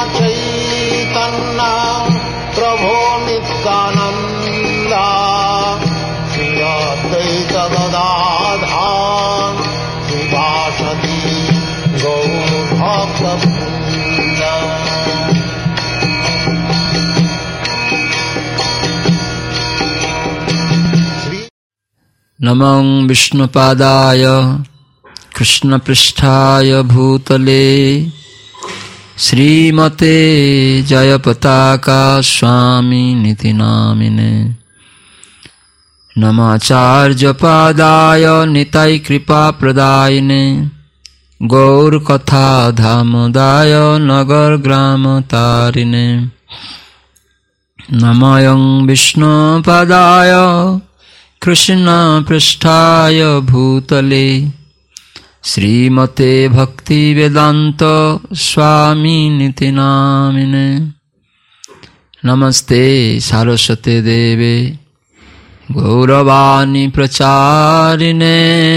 चैतन्य प्रभो नित्यानंद श्री अद्वैत गदाधर श्रीवासदि गौर भक्तवृंद। नमो विष्णुपादाय कृष्णपृष्ठाय भूतले श्रीमते जयपताका स्वामिनिति नामिने। नमाचार्यपादाय निताय कृपाप्रदायिने गौरकथा धामदाय नगरग्रामतारिणे। नमोऽयं विष्णुपादाय कृष्णपृष्ठाय भूतले श्रीमते भक्तिवेदान्त स्वामिनिति नामिने। नमस्ते सारस्वते देवे गौरवाणी प्रचारिणे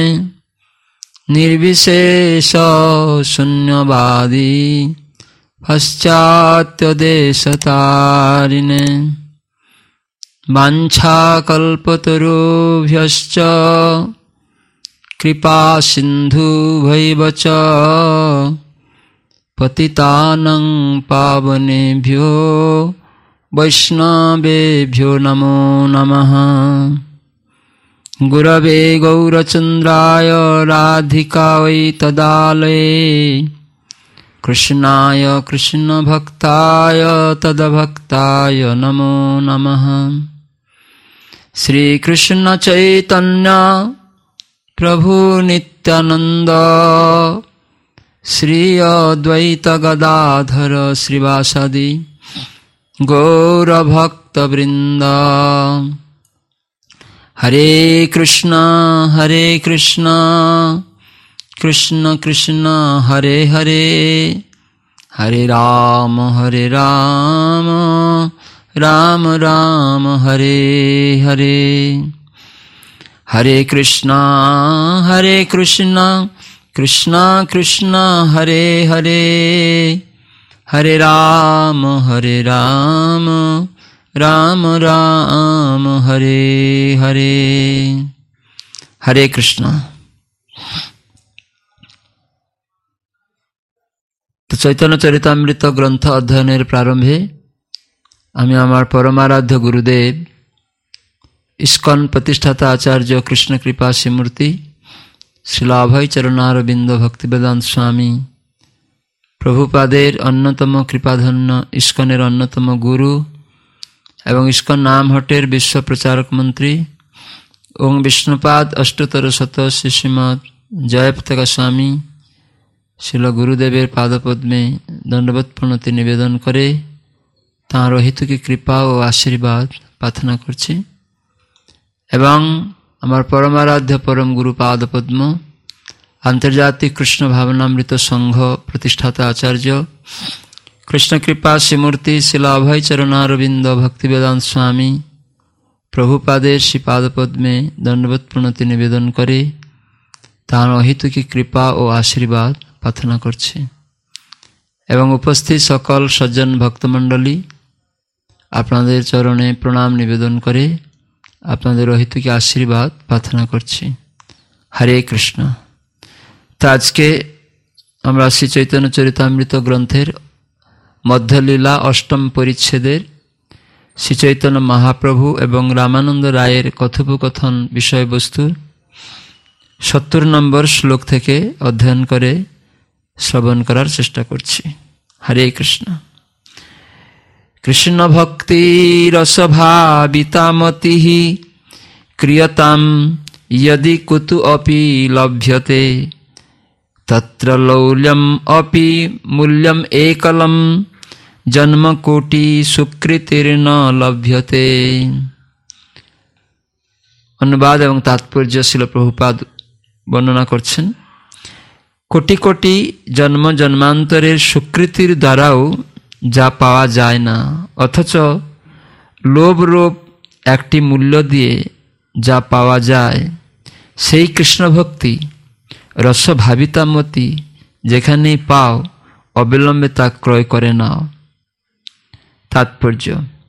निर्विशेष शून्यवादी पाश्चात्यदेशतारिणे। वाञ्छाकल्पतरुभ्यश्च कृपा सिन्धुभैव च पतितानां पावनेभ्यो वैष्णवेभ्यो नमो नमः। गुरवे गौरचन्द्राय राधिकायै तदालये कृष्णाय कृष्णभक्ताय तद्भक्ताय नमो नमः। श्री कृष्ण चैतन्य प्रभु नित्यानंद श्री अद्वैत गदाधर श्रीवासदि गौर भक्तवृंद। हरे कृष्ण कृष्ण कृष्ण हरे हरे हरे राम राम राम हरे हरे। हरे कृष्णा कृष्ण कृष्ण हरे हरे हरे राम राम राम हरे हरे। हरे कृष्ण। तो चैतन्य चरितामृत ग्रंथ अध्ययनेर प्रारंभे आमी आमार परमाराध्य गुरुदेव इस्कन प्रतिष्ठाता आचार्य कृष्ण कृपा श्रीमूर्ति श्रीला अभय चरणारविंद भक्तिवेदांत स्वामी प्रभुपादेर अन्यतम कृपाधन्य इस्कनेर अन्यतम गुरु एवं इस्कन नामहट्टेर विश्व प्रचारक मंत्री ओं विष्णुपाद अष्टोत्तर शत श्रीमद जयपताका स्वामी श्रील गुरुदेवेर पादपद्मे दंडवत प्रणति निवेदन करे तार हितुकी कृपा और आशीर्वाद प्रार्थना करछि एवं आमार परमाराध्य परम गुरु पादपद्म आंतर्जातिक कृष्ण भावनामृत संघ प्रतिष्ठाता आचार्य कृष्ण कृपा श्रीमूर्ति शिला अभय चरणारविंद भक्तिवेदांत स्वामी प्रभुपादेर श्री पादपद्मे दंडवत प्रणति निवेदन करे तार अहितुकी कृपा और आशीर्वाद प्रार्थना करछि एवं उपस्थित सकल सज्जन भक्तमंडली आपनादेर चरणे प्रणाम निवेदन करे आपनादेर अहितुकी आशीर्वाद प्रार्थना करछि। हरे कृष्ण। तो आज के आमरा श्री चैतन्य चरितामृत ग्रंथेर मध्यलीला अष्टम परिच्छेदेर श्री चैतन्य महाप्रभु एवं रामानंद रायेर कथोपकथन विषय वस्तु 70 नम्बर श्लोक थेके अध्ययन करे श्रवण करार चेष्टा करछि। हरे कृष्ण। कृष्ण भक्ति रसभावितामतिः क्रियताम यदि कुतु अपि लभ्यते तत्र लौल्यम अपि मूल्यम एकलम जन्म कोटि सुकृतिर्न लभ्यते। अनुवाद एवं तात्पर्य शिल प्रभुपाद वर्णना करछेन। कोटि कोटि जन्म जन्मांतरेर सुकृतिर द्वाराओ जा पावा जाय ना अथच लोभ रूप एकटी मूल्य दिए जा पावा जाय सेई कृष्ण भक्ति रस भावितामती जेखाने पाओ अविलम्बे ता क्रय करे नाओ। তাৎপর্য।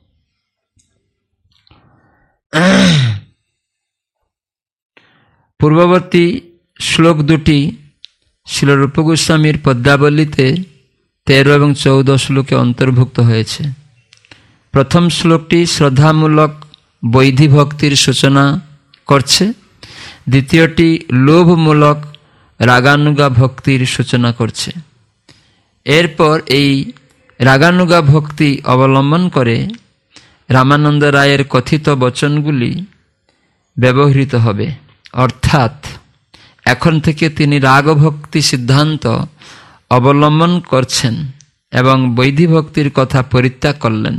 পূর্ববর্তী শ্লোক দুটি শ্রীল রূপ গোস্বামীর পদ্মাবলীতে 13 এবং 14 শ্লোকে অন্তর্ভুক্ত হয়েছে। প্রথম শ্লোকটি শ্রদ্ধামূলক বৈধি ভক্তির সূচনা করছে, দ্বিতীয়টি লোভমূলক রাগানুগা ভক্তির সূচনা করছে। এরপর এই রাগানুগা ভক্তি অবলম্বন করে রামানন্দ রায়ের কথিত বচনগুলি ব্যবহৃত হবে, অর্থাৎ এখন থেকে তিনি রাগভক্তি সিদ্ধান্ত অবলম্বন করছেন এবং বৈধি ভক্তির কথা পরিত্যাগ করলেন।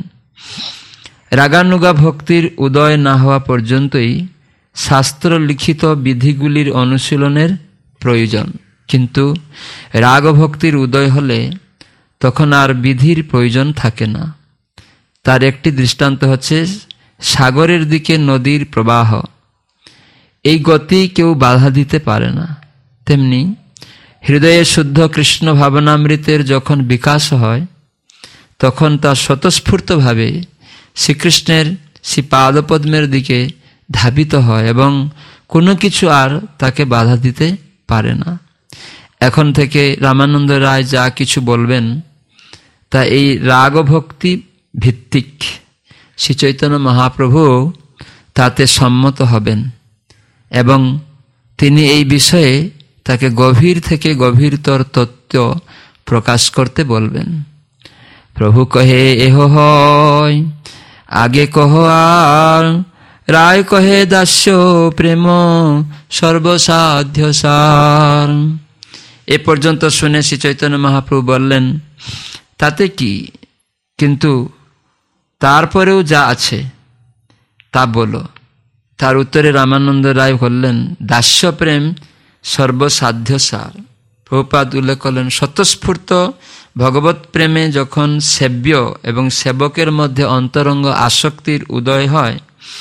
রাগানুগা ভক্তির উদয় না হওয়া পর্যন্তই শাস্ত্র লিখিত বিধিগুলির অনুশীলনের প্রয়োজন, কিন্তু রাগভক্তির উদয় হলে তখন আর বিধির প্রয়োজন থাকে না। তার একটি দৃষ্টান্ত হচ্ছে সাগরের দিকে নদীর প্রবাহ। এই গতি কেউ বাধা দিতে পারে না। তেমনি হৃদয়ে শুদ্ধ কৃষ্ণ ভাবনামৃতের যখন বিকাশ হয় তখন তা স্বতঃস্ফূর্তভাবে শ্রীকৃষ্ণের শ্রী পাদপদ্মের দিকে ধাবিত হয় এবং কোনো কিছু আর তাকে বাধা দিতে পারে না। এখন থেকে রামানন্দ রায় যা কিছু বলবেন তা এই রাগভক্তি ভিত্তিক। শ্রী চৈতন্য মহাপ্রভু তাতে সম্মত হবেন এবং তিনি এই বিষয়ে তাকে গভীর থেকে গভীরতর তত্ত্ব প্রকাশ করতে বলবেন। প্রভু কহে এহ হয় আগে কহ আর, রায় কহে দাস্য প্রেম সর্বসাধ্য সার। এ পর্যন্ত শুনে শ্রী চৈতন্য মহাপ্রভু বললেন, তাতে কি, কিন্তু তারপরেও যা আছে তা বলো। তার উত্তরে রামানন্দ রায় বললেন, দাস্য প্রেম সর্বসাধ্য সার। প্রভুপাদ উল্লেখ করলেন, স্বতঃস্ফূর্ত ভগবত প্রেমে যখন সেব্য এবং সেবকের মধ্যে অন্তরঙ্গ আসক্তির উদয় হয়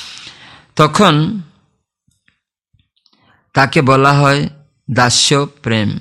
তখন তাকে বলা হয় দাস্য প্রেম।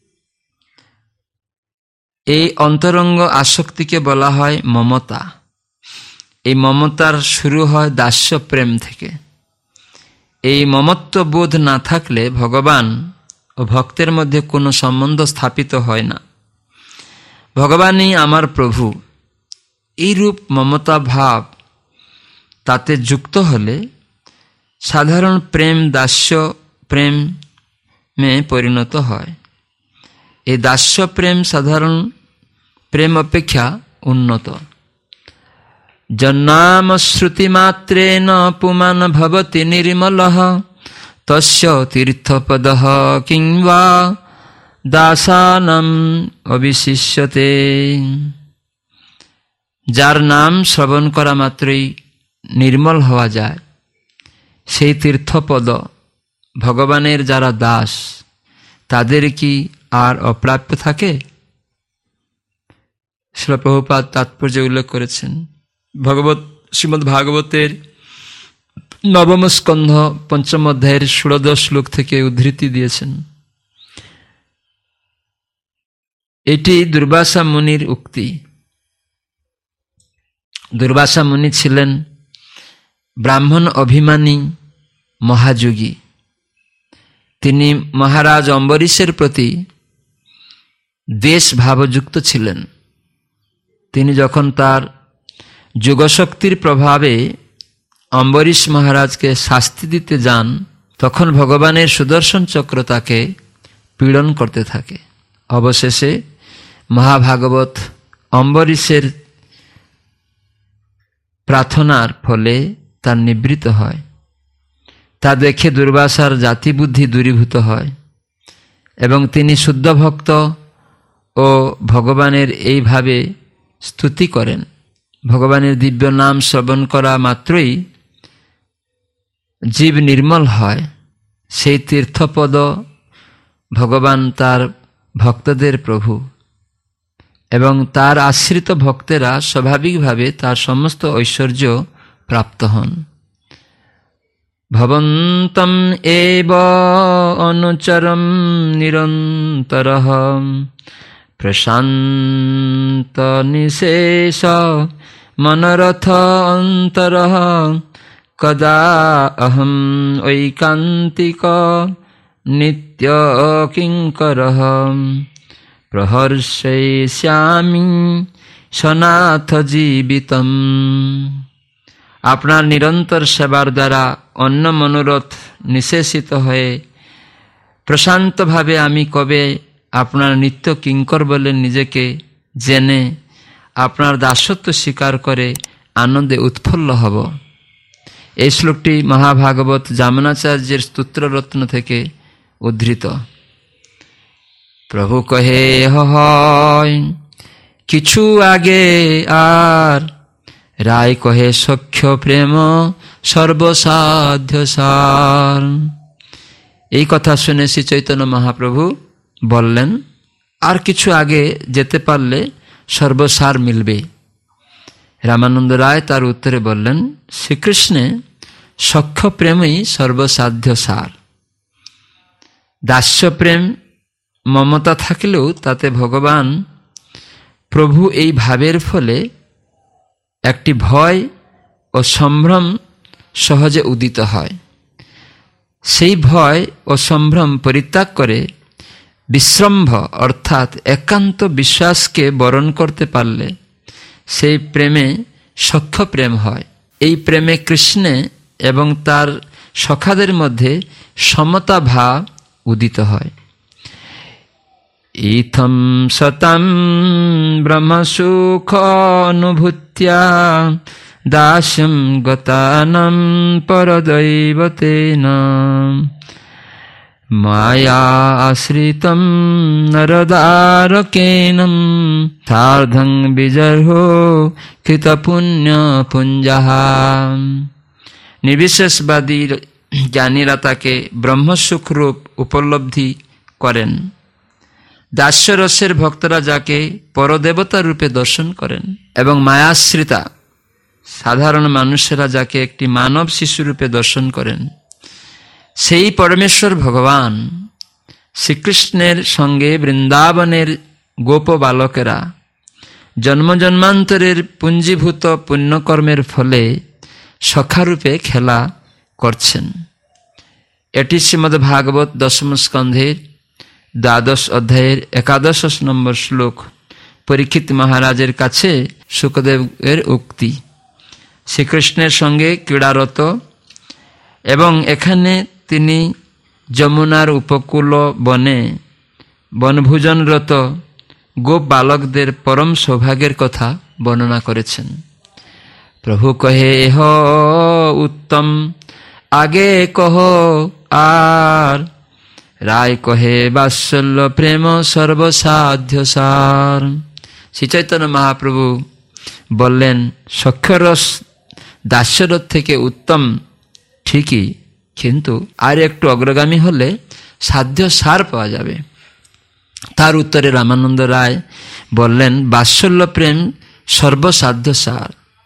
এই অন্তরঙ্গ আসক্তিকে বলা হয় মমতা। এই মমতার শুরু হয় দাস্য প্রেম থেকে। এই মমত্ব বোধ না থাকলে ভগবান ও ভক্তের মধ্যে কোনো সম্বন্ধ স্থাপিত হয় না। ভগবানই আমার প্রভু, এইরূপ মমতা ভাব তাতে যুক্ত হলে সাধারণ প্রেম দাস্য প্রেমে পরিণত হয়। এই দাস্য প্রেম সাধারণ প্রেম অপেক্ষা উন্নত। জন্নাম শ্রুতি মাত্রেণ পুমান ভবতি নির্মলঃ, তস্য তীর্থপদঃ কিংবা দাসানাম অবিশিষ্যতে। যার নাম শ্রবণ করা মাত্রই নির্মল হওয়া যায়, সেই তীর্থপদ ভগবানের যারা দাস তাদের কি আর অপ্রাপ্য থাকে? শ্রীল প্রভুপাদ তাৎপর্য উল্লেখ করেছেন। শ্রীমদ্ ভাগবতের 9ম স্কন্ধ 5ম অধ্যায়ের 16 শ্লোক থেকে উদ্ধৃতি দিয়েছেন। এটি দুর্বাসা মুনির উক্তি। দুর্বাসা মুনি ছিলেন ব্রাহ্মণ অভিমানী মহাযোগী। তিনি মহারাজ অম্বরীশের প্রতি দেশ ভাবযুক্ত ছিলেন। তিনি যখন তার যোগশক্তির প্রভাবে অম্বরীশ মহারাজকে শাস্তি দিতে যান তখন ভগবানের সুদর্শন চক্র তাকে পীড়ন করতে থাকে। অবশেষে মহাভাগবত অম্বরীশের প্রার্থনার ফলে তার নিবৃত্ত হয়। তা দেখে দুর্বাসার জাতিবুদ্ধি দূরীভূত হয় এবং তিনি শুদ্ধ ভক্ত ও ভগবানের এইভাবে স্তুতি করেন। ভগবানের দিব্য নাম শ্রবণ করা মাত্রই জীব নির্মল হয়। সেই তীর্থপদ ভগবান তার ভক্তদের প্রভু এবং তার আশ্রিত ভক্তেরা স্বাভাবিকভাবে তার সমস্ত ঐশ্বর্য প্রাপ্ত হন। ভবন্তম এব অনুচরম নিরন্তরঃ প্রশান্ত নিশেষ মনরথ অন্তরঃ কদা অহম ঐকান্তিক নিত্য কিঙ্করঃ প্রহর্ষয়িষ্যামি সনাথ জীবিতম। আপনার নিরন্তর সেবার দ্বারা অন্য মনোরথ নিঃশেষিত হয়ে প্রশান্তভাবে আমি কবে আপনার নিত্য কিঙ্কর বলে নিজেকে জেনে আপনার দাসত্ব স্বীকার করে আনন্দে উৎফুল্ল হব। এই শ্লোকটি মহাভাগবত যামনাচার্যের স্তোত্ররত্ন থেকে উদ্ধৃত। প্রভু কহে হয় কিছু আগে আর, রায় কহে সখ্য প্রেম সর্বসাধ্য সার। এই কথা শুনে শ্রী চৈতন্য মহাপ্রভু বললেন, আর কিছু আগে যেতে পারলে সর্বসার মিলবে। রামানন্দ রায় তার উত্তরে বললেন, শ্রীকৃষ্ণে সখ্য প্রেমই সর্বসাধ্য সার। দাস্য প্রেম মমতা থাকলেও তাতে ভগবান প্রভু এই ভাবের ফলে একটি ভয় ও সম্ভ্রম সহজে উদিত হয়। সেই ভয় ও সম্ভ্রম পরিত্যাগ করে বিশ্রম্ভ অর্থাৎ একান্ত বিশ্বাসকে বরণ করতে পারলে সেই প্রেমে সখ্য প্রেম হয়। এই প্রেমে কৃষ্ণে এবং তার সখাদের মধ্যে সমতা ভাব উদিত হয়। ইথম সতম ব্রহ্মসুখ অনুভূত্যা দাস্যম গতানম পরদৈবতেন মায়া আশ্রিতম নরদারকেনম সার্ধং বিজর্হো কৃত পুণ্য পুঞ্জঃ। নির্বিশেষবাদী জ্ঞানীরা তাকে ব্রহ্মসুখ রূপ উপলব্ধি করেন। দাস্যরসের ভক্তরা যাকে পরদেবতা রূপে দর্শন করেন এবং মায়াশ্রিতা সাধারণ মানুষেরা যাকে একটি মানব শিশু রূপে দর্শন করেন, সেই পরমেশ্বর ভগবান শ্রীকৃষ্ণের সঙ্গে বৃন্দাবনের গোপ বালকেরা জন্ম জন্মান্তরের পুঞ্জীভূত পুণ্যকর্মের ফলে সখারূপে খেলা করছেন। এটি শ্রীমদ্ ভাগবত দশম স্কন্ধের 12 অধ্যায়ের 11 নম্বর শ্লোক পরীক্ষিত মহারাজের কাছে শুকদেবের উক্তি। শ্রীকৃষ্ণের সঙ্গে ক্রীড়ারত এবং এখানে তিনি যমুনার উপকূল বনে বনভোজনরত গোপ বালকদের পরম সৌভাগ্যের কথা বর্ণনা করেছেন। প্রভু কহে হ উত্তম আগে কহ আর, রায় কহে বাৎসল্য প্রেম সর্বসাধ্য সার। শ্রী চৈতন্য মহাপ্রভু বললেন, সখ্যরস দাস্যরস থেকে উত্তম ঠিকই, কিন্তু আর একটু অগ্রগামী হলে সাধ্য সার পাওয়া যাবে। তার উত্তরে রামানন্দ রায় বললেন, বাৎসল্য প্রেম সর্বসাধ্য সার।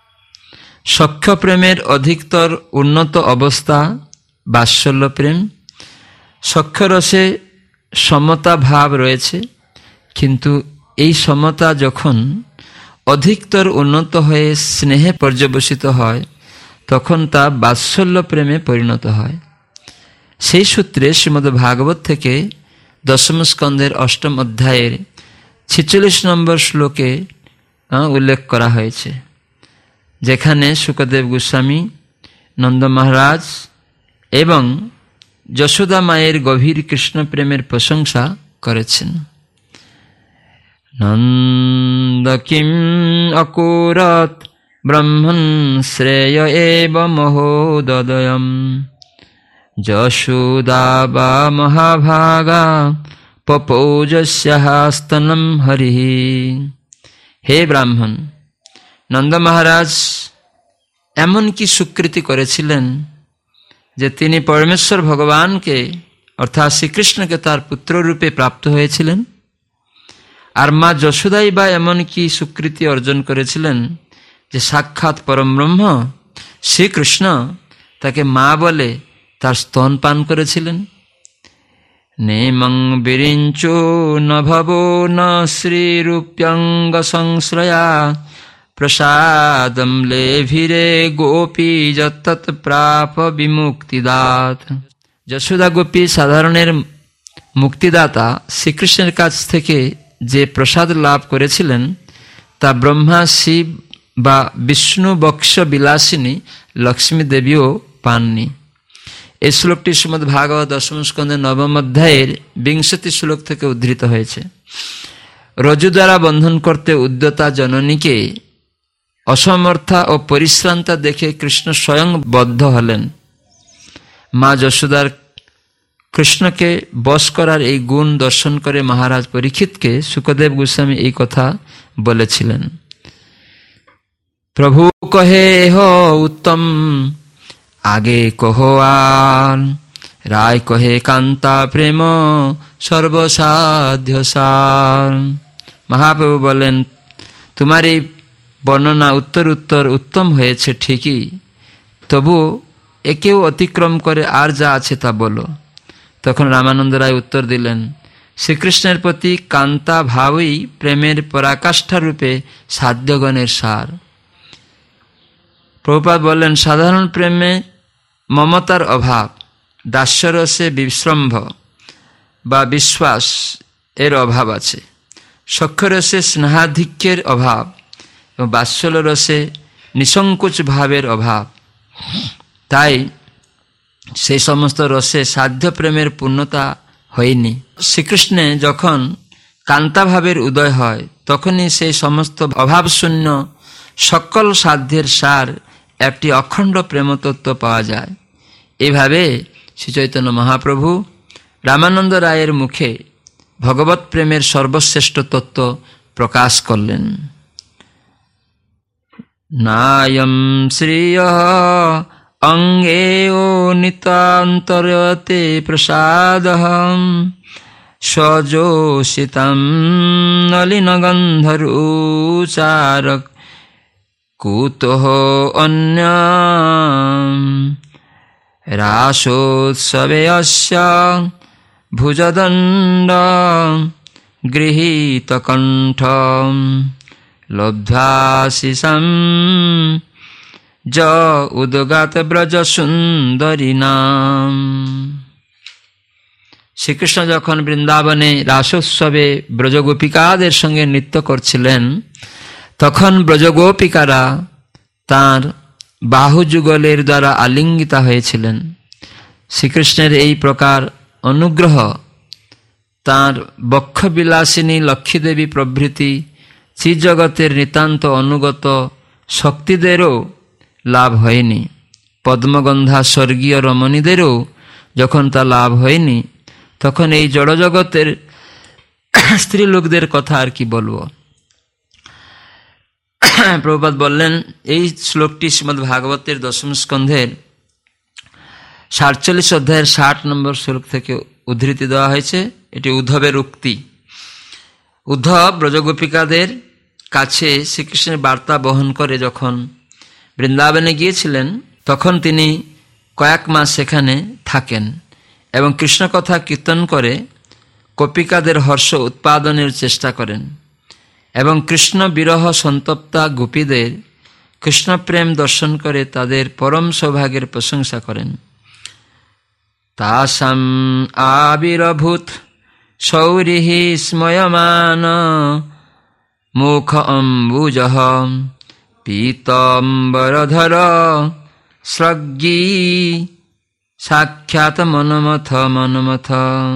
সখ্য প্রেমের অধিকতর উন্নত অবস্থা বাৎসল্য প্রেম। সখ্যরসে সমতা ভাব রয়েছে, কিন্তু এই সমতা যখন অধিকতর উন্নত হয়ে স্নেহে পর্যবসিত হয় তখন তা বাৎসল্য প্রেমে পরিণত হয়। সেই সূত্রে শ্রীমদ্ ভাগবত থেকে দশম স্কন্ধের 8ম অধ্যায়ের 46 নম্বর শ্লোকে উল্লেখ করা হয়েছে, যেখানে শুকদেব গোস্বামী নন্দ মহারাজ এবং যশোদা মায়ের গভীর কৃষ্ণ প্রেমের প্রশংসা করেছেন। নন্দ কিম অকুরত ব্রহ্মণ শ্রেয় এব মহোদয়ম যশোদা বা মহাভাগা পপৌজস্যস্তনম হরি। হে ব্রাহ্মণ, নন্দ মহারাজ এমন কি সুকৃতি করেছিলেন যে তিনি পরমেশ্বর ভগবানকে অর্থাৎ শ্রীকৃষ্ণকে তার পুত্ররূপে প্রাপ্ত হয়েছিলেন। আর মা যশোদাই বা এমন কি সুকৃতি অর্জন করেছিলেন যে সাক্ষাৎ পরমব্রহ্ম শ্রীকৃষ্ণ তাকে মা বলে তার স্তন পান করেছিলেন। নেমং বিরিঞ্চো ন ভবো ন শ্রীরূপ্যঙ্গ সংশ্রয়া প্রসাদম লেভিরে গোপী যত্তৎ প্রাপ বিমুক্তিদাত। যশোদা গোপী সাধারণের মুক্তিদাতা শ্রীকৃষ্ণের কাছ থেকে যে প্রসাদ লাভ করেছিলেন তা ব্রহ্মা, শিব বা বিষ্ণু বক্ষ বিলাসিনী লক্ষ্মী দেবীও পাননি। এই শ্লোকটি শ্রীমদ্ ভাগবত দশম স্কন্ধের 9ম অধ্যায়ের 20 শ্লোক থেকে উদ্ধৃত হয়েছে। রজ্জু দ্বারা বন্ধন করতে উদ্যতা জননীকে অসমর্থা ও পরিশ্রান্তা দেখে কৃষ্ণ স্বয়ং বদ্ধ হলেন। মা যশোদার কৃষ্ণকে বশ করার এই গুণ দর্শন করে মহারাজ পরীক্ষিতকে সুখদেব গোস্বামী এই কথা বলেছিলেন। প্রভু কহে হো উত্তম আগে কহো আর, রায় কহে কান্তা প্রেম সর্বসাধ্য সার। মহাপ্রভু বলেন, তোমার এই বর্ণনা উত্তর উত্তর উত্তম হয়েছে ঠিকই, তবু একেও অতিক্রম করে আর যা আছে তা বলো। তখন রামানন্দ রায় উত্তর দিলেন, শ্রীকৃষ্ণের প্রতি কান্তা ভাবই প্রেমের পরাকাষ্ঠা রূপে সাধ্যগণের সার। প্রভুপাদ বললেন, সাধারণ প্রেমে মমতার অভাব, দাস্যরসে বিশ্রম্ভ বা বিশ্বাস এর অভাব আছে, সখ্যরসে স্নেহাধিক্যের অভাব এবং বাৎসল্য রসে নিঃসংকোচ ভাবের অভাব। তাই সেই সমস্ত রসে সাধ্য প্রেমের পূর্ণতা হয়নি। শ্রীকৃষ্ণে যখন কান্তাভাবের উদয় হয় তখনই সেই সমস্ত অভাবশূন্য সকল সাধ্যের সার একটি অখণ্ড প্রেমতত্ত্ব পাওয়া যায়। এইভাবে শ্রীচৈতন্য মহাপ্রভু রামানন্দ রায়ের মুখে ভগবৎ প্রেমের সর্বশ্রেষ্ঠ তত্ত্ব প্রকাশ করলেন। নায়ম শ্রিয় অঙ্গে ও নিতান্তরতে প্রসাদহম সজোষিতম নলিন গন্ধরুচারক কুতঃ অন্য রাসোৎসবে অস্য ভুজদণ্ড গৃহীত কণ্ঠ লব্ধ্বাশিষম য উদগাত ব্রজ সুন্দরী নাম। শ্রীকৃষ্ণ যখন বৃন্দাবনে রাসোৎসবে ব্রজগোপিকাদের সঙ্গে নৃত্য করছিলেন তখন ব্রজগোপিকারা তাঁর বাহুযুগলের দ্বারা আলিঙ্গিতা হয়েছিলেন। শ্রীকৃষ্ণের এই প্রকার অনুগ্রহ তাঁর বক্ষবিলাসিনী লক্ষ্মীদেবী প্রভৃতি শ্রীজগতের নিতান্ত অনুগত শক্তিদেরও লাভ হয়নি। পদ্মগন্ধা স্বর্গীয় রমণীদেরও যখন তা লাভ হয়নি তখন এই জড়জগতের স্ত্রীলোকদের কথা আর কি বলবো। প্রভুপাদ বললেন, এই শ্লোকটি শ্রীমদ্ ভাগবতের দশম স্কন্ধের 47 অধ্যায়ের 60 নম্বর শ্লোক থেকে উদ্ধৃতি দেওয়া হয়েছে। এটি উদ্ধবের উক্তি। উদ্ধব ব্রজগোপিকাদের কাছে শ্রীকৃষ্ণের বার্তা বহন করে যখন বৃন্দাবনে গিয়েছিলেন তখন তিনি কয়েক মাস সেখানে থাকেন এবং কৃষ্ণ কথা কীর্তন করে গোপিকাদের হর্ষ উৎপাদনের চেষ্টা করেন এবং কৃষ্ণ বিরহ সন্তপ্তা গোপীদের কৃষ্ণপ্রেম দর্শন করে তাদের পরম সৌভাগ্যের প্রশংসা করেন। তাসাম আবিরভূত সৌরিঃ স্ময়মান মুখ অম্বুজঃ পীতম্বরধর স্রগ্গী সাক্ষাৎ মনমথ মনমথ।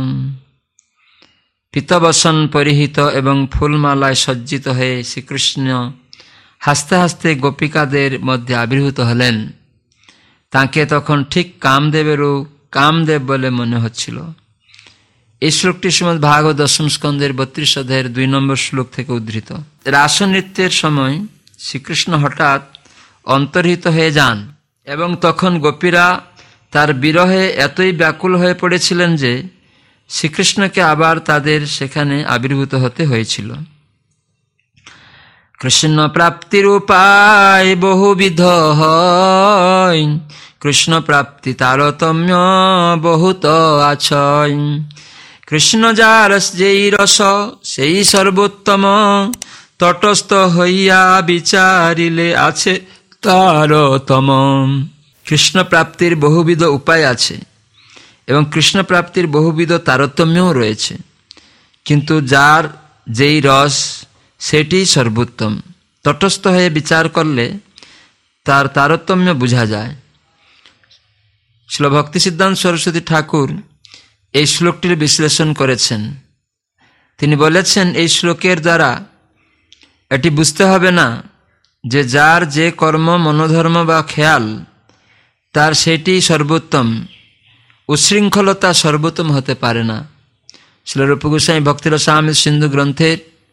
পীতবসন পরিহিত এবং ফুলমালায় সজ্জিত হয়ে শ্রীকৃষ্ণ হাসতে হাসতে গোপিকাদের মধ্যে আবির্ভূত হলেন। তাকে তখন ঠিক কামদেবেরও কামদেব বলে মনে হচ্ছিল। এই শ্লোকটি শ্রীমদ্ ভাগবত দশম স্কন্ধের 32 অধ্যায়ের 2 নম্বর শ্লোক থেকে উদ্ধৃত। রাসনৃত্যের সময় শ্রীকৃষ্ণ হঠাৎ অন্তর্হিত হয়ে যান এবং তখন গোপীরা তার বিরহে এতই ব্যাকুল হয়ে পড়েছিলেন যে শ্রীকৃষ্ণকে আবার তাদের সেখানে আবির্ভূত হতে হয়েছিল। কৃষ্ণ প্রাপ্তির উপায় বহুবিধ হয়, কৃষ্ণ প্রাপ্তি তারতম্য বহুত আছয়। কৃষ্ণ যার যেই রস সেই সর্বোত্তম, তটস্থ হইয়া বিচারিলে আছে তারতম। কৃষ্ণ প্রাপ্তির বহুবিধ উপায় আছে এবং কৃষ্ণ প্রাপ্তির বহুবিধ তারতম্যও রয়েছে, কিন্তু যার যেই রস সেটি সর্বোত্তম। তটস্থ হয়ে বিচার করলে তার তারতম্য বোঝা যায়। শ্রীল ভক্তি সিদ্ধান্ত সরস্বতী ঠাকুর এই শ্লোকটির বিশ্লেষণ করেছেন। তিনি বলেছেন, এই শ্লোকের দ্বারা এটি বুঝতে হবে না যে যার যে কর্ম, মনোধর্ম বা খেয়াল তার সেটি সর্বোত্তম, উচ্ছৃঙ্খলতা সর্বোত্তম হতে পারে না। শ্রীল রূপ গোস্বামী ভক্তিরসামৃত সিন্ধু গ্রন্থের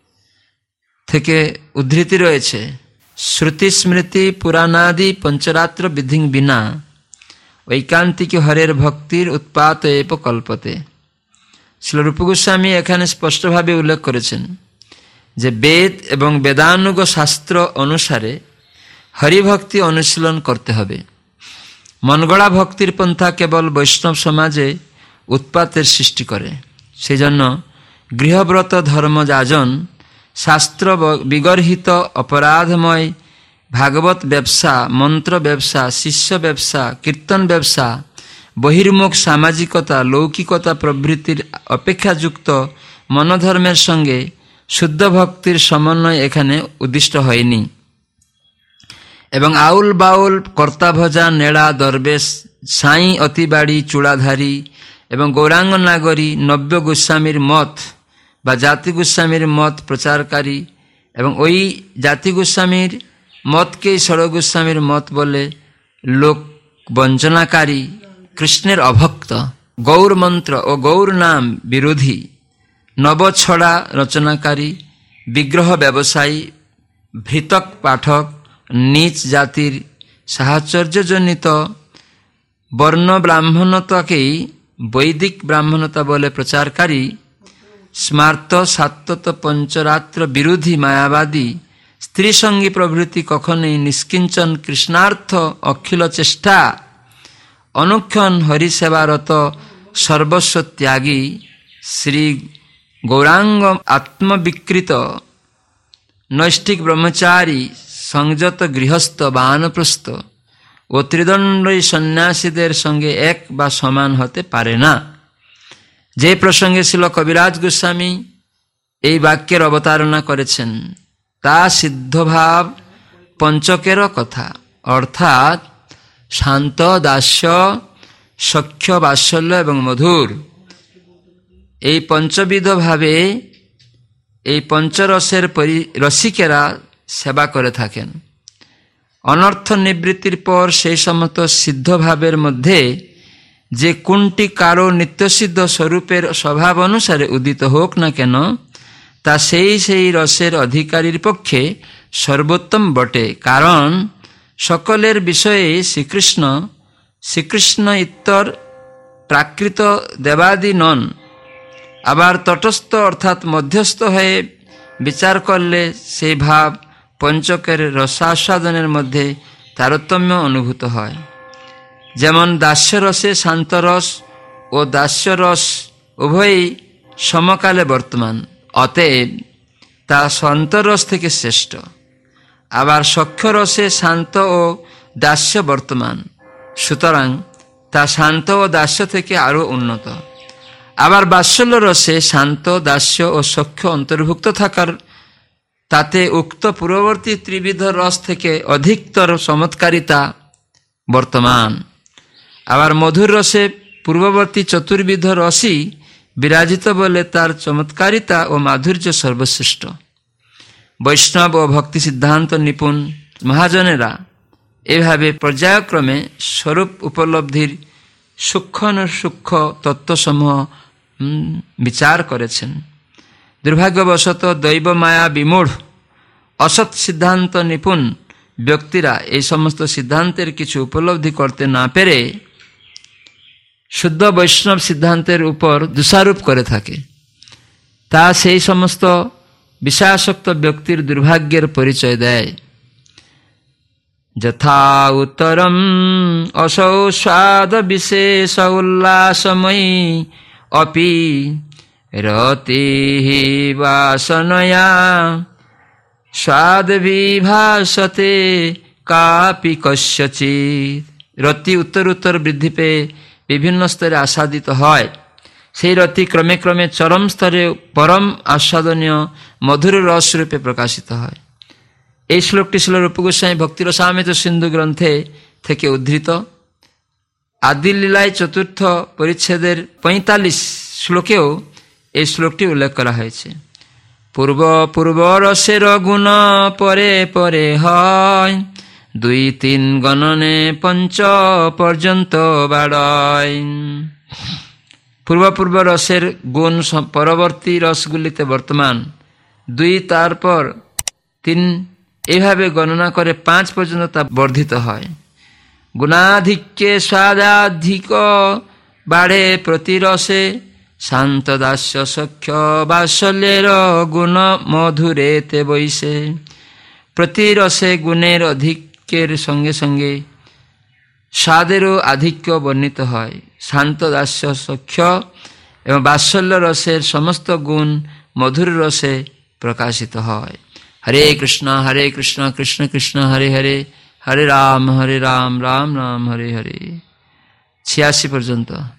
থেকে উদ্ধৃতি রয়েছে, শ্রুতি স্মৃতি পুরাণাদি পঞ্চরাত্র বিধিং বিনা ঐকান্তিক হরের ভক্তির উৎপাত এব কল্পতে। শ্রীল রূপ গোস্বামী এখানে স্পষ্টভাবে উল্লেখ করেছেন যে বেদ এবং বেদানুগ শাস্ত্র অনুসারে হরিভক্তি অনুশীলন করতে হবে। মনগড়া ভক্তির পন্থা কেবল বৈষ্ণব সমাজে উৎপাতের সৃষ্টি করে। সেই জন্য গৃহব্রত ধর্মযাজন, শাস্ত্র বিগর্হিত অপরাধময় ভাগবত ব্যবসা, মন্ত্র ব্যবসা, শিষ্য ব্যবসা, কীর্তন ব্যবসা, বহির্মুখ সামাজিকতা, লৌকিকতা প্রভৃতির অপেক্ষাযুক্ত মনোধর্মের সঙ্গে শুদ্ধ ভক্তির সমন্বয় এখানে উদ্দিষ্ট হয়নি। এবং আউল বাউল, কর্তাভজা, নেড়া, দরবেশ, সাঁই, অতিবাড়ি, চূড়াধারী এবং গৌরাঙ্গ নাগরী, নব্য গোস্বামীর মত বা জাতি গোস্বামীর মত প্রচারকারী এবং ওই জাতি গোস্বামীর মতকেই ষড় গোস্বামীর মত বলে লোক বঞ্চনাকারী, কৃষ্ণের অভক্ত, গৌর মন্ত্র ও গৌর নাম বিরোধী, নবছড়া রচনাকারী, বিগ্রহ ব্যবসায়ী, ভৃতক পাঠক, নীচ জাতির সাহচর্যজনিত বর্ণ ব্রাহ্মণতাকেই বৈদিক ব্রাহ্মণতা বলে প্রচারকারী, স্মার্ত সাত্তত পঞ্চরাত্র বিরোধী মায়াবাদী, স্ত্রীসঙ্গী প্রভৃতি কখনোই নিষ্কিঞ্চন কৃষ্ণার্থ অখিল চেষ্টা অনুক্ষণ হরিসেবারত সর্বস্ব ত্যাগী শ্রী গৌরাঙ্গ আত্মবিকৃত নৈষ্ঠিক ব্রহ্মচারী, সংযত গৃহস্থ, বানপ্রস্থ ও ত্রিদণ্ডী সন্ন্যাসীদের সঙ্গে এক বা সমান হতে পারে না। যে প্রসঙ্গে ছিল কবিরাজ গোস্বামী এই বাক্যের অবতারণা করেছেন তা সিদ্ধভাব পঞ্চকের কথা, অর্থাৎ শান্ত, দাস্য, সখ্য, বাৎসল্য এবং মধুর, এই পঞ্চবিধ ভাবে এই পঞ্চরসের রসিকেরা সেবা করে থাকেন। অনর্থ নিবৃত্তির পর সেই সমস্ত সিদ্ধভাবের মধ্যে যে কোনটি কারো নিত্যসিদ্ধ স্বরূপের স্বভাব অনুসারে উদিত হোক না কেন, তা সেই রসের অধিকারীর পক্ষে সর্বোত্তম বটে। কারণ সকলের বিষয়ে শ্রীকৃষ্ণ ইত্তর প্রাকৃত দেবাদি নন। আবার তটস্থ অর্থাৎ মধ্যস্থ হয়ে বিচার করলে সেই ভাব পঞ্চকের রসাস্বাদনের মধ্যে তারতম্য অনুভূত হয়। যেমন দাস্যরসে শান্তরস ও দাস্যরস উভয়ই সমকালে বর্তমান, অতএব তা শান্তরস থেকে শ্রেষ্ঠ। আবার সখ্যরসে শান্ত ও দাস্য বর্তমান, সুতরাং তা শান্ত ও দাস্য থেকে আরও উন্নত। আবার বাৎসল্য রসে শান্ত, দাস্য ও সখ্য অন্তর্ভুক্ত থাকার তাতে উক্ত পূর্ববর্তী ত্রিবিধ রস থেকে অধিকতর চমৎকারিতা বর্তমান। আবার মধুর রসে পূর্ববর্তী চতুর্বিধ রসই বিরাজিত বলে তার চমৎকারিতা ও মাধুর্য সর্বশ্রেষ্ঠ। বৈষ্ণব ও ভক্তি সিদ্ধান্ত নিপুণ মহাজনেরা এভাবে পর্যায়ক্রমে স্বরূপ উপলব্ধির সূক্ষ্মানুসূক্ষ্ম তত্ত্বসমূহ বিচার করেছেন। দুর্ভাগ্যবশত দৈব মায়া বিমূঢ় অসৎ সিদ্ধান্ত নিপুণ ব্যক্তিরা এই সমস্ত সিদ্ধান্তের কিছু উপলব্ধি করতে না পেরে শুদ্ধ বৈষ্ণব সিদ্ধান্তের উপর দোষারোপ করে থাকে। তা সেই সমস্ত বিষয়াসক্ত ব্যক্তির দুর্ভাগ্যের পরিচয় দেয়। যথা উত্তরম অসৌ স্বাদ বিশেষ উল্লাসময়ী অপি রতি বাসনয়া স্বাদ বিভাসতে কাপি কস্যচিৎ। রতি উত্তর উত্তর বৃদ্ধি পেয়ে বিভিন্ন স্তরে আস্বাদিত হয়। সেই রতি ক্রমে ক্রমে চরম স্তরে পরম আস্বাদনীয় মধুর রস রূপে প্রকাশিত হয়। এই শ্লোকটি ছিল রূপ গোস্বামী ভক্তিরসামৃত সিন্ধু গ্রন্থে থেকে উদ্ধৃত। আদি লীলায় চতুর্থ পরিচ্ছেদের 45 শ্লোকেও এই শ্লোকটি উল্লেখ করা হয়েছে। পূর্ব পূর্ব রসের গুণ পরে পরে হয়, 2-3 গণনে পঞ্চ পর্যন্ত বাড়য়। পূর্ব পূর্ব রসের গুণ পরবর্তী রসগুলিতে বর্তমান, 2 তারপর 3 এইভাবে গণনা করে 5 পর্যন্ত তা বর্ধিত হয়। গুণাধিক্যে স্বাদাধিক বাড়ে প্রতি রসে, শান্ত দাস্য সখ্য বাৎসল্যের গুণ মধুরেতে বৈশে। প্রতি রসে গুণের অধিক্যের সঙ্গে সঙ্গে স্বাদেরও আধিক্য বর্ণিত হয়। শান্ত দাস্য সখ্য এবং বাৎসল্য রসের সমস্ত গুণ মধুর রসে প্রকাশিত হয়। হরে কৃষ্ণ কৃষ্ণ কৃষ্ণ হরে হরে, হরে রাম রাম রাম হরে হরে। 86 পর্যন্ত।